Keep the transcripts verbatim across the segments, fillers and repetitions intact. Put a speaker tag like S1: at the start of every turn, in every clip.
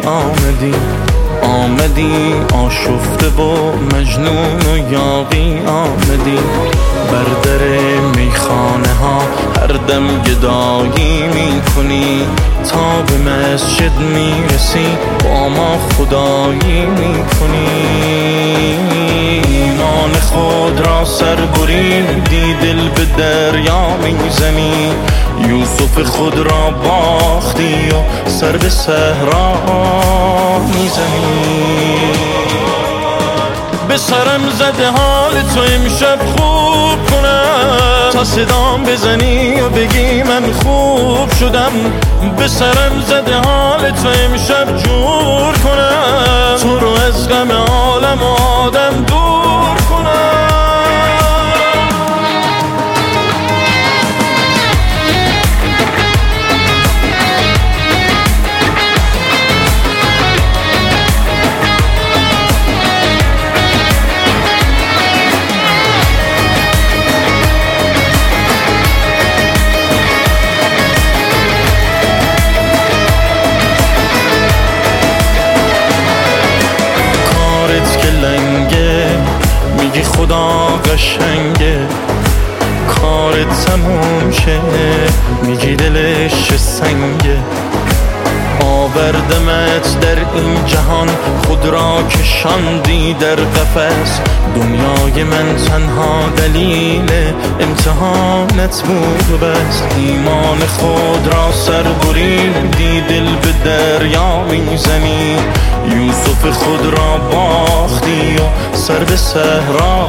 S1: آمدی آمدی آشفته و مجنون و یاغی آمدی بر در میخانه ها هر دم گدایی میکنی تا به مسجد میرسی با ما خدایی میکنی ایمان خود را سر بریدی دل به دریا میزنی یوسف خود را باختی و سر به صحرا میزنی به سرم زده حال تو امشب خوب کنم تا صدام بزنی و بگی من خوب شدم به سرم زده حال تو امشب جور کنم تو رو از غم عالم و آدم دور کنم میگی خدا قشنگه کارت تموم شه میگی دلش سنگه آوردمت در این جهان خود را کشاندی در قفس دنیای من تنها دلیل امتحانت بود بس ایمان خود را سر بریدی دل به دریا میزنی یوسف خود را باختی و سر به صحرا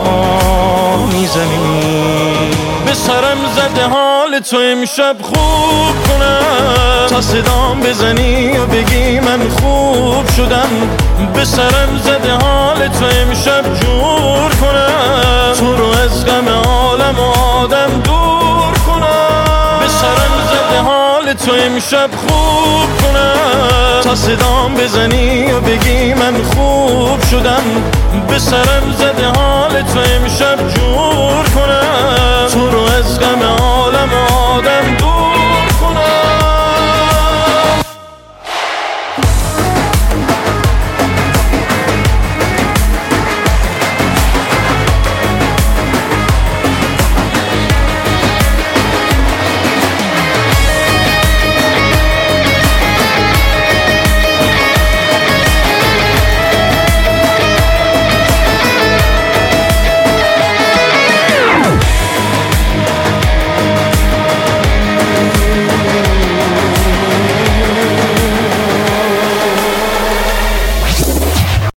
S1: میزنی به سرم زده حال تو امشب خوب کنم تا صدام بزنی و بگی من خوب شدم به سرم زده حال تو امشب جور کنم تو رو از غم عالم و آدم دور کنم به سرم زده حال تو امشب خوب کنم تا صدام بزنی و بگی من خوب شدم به سرم زده حال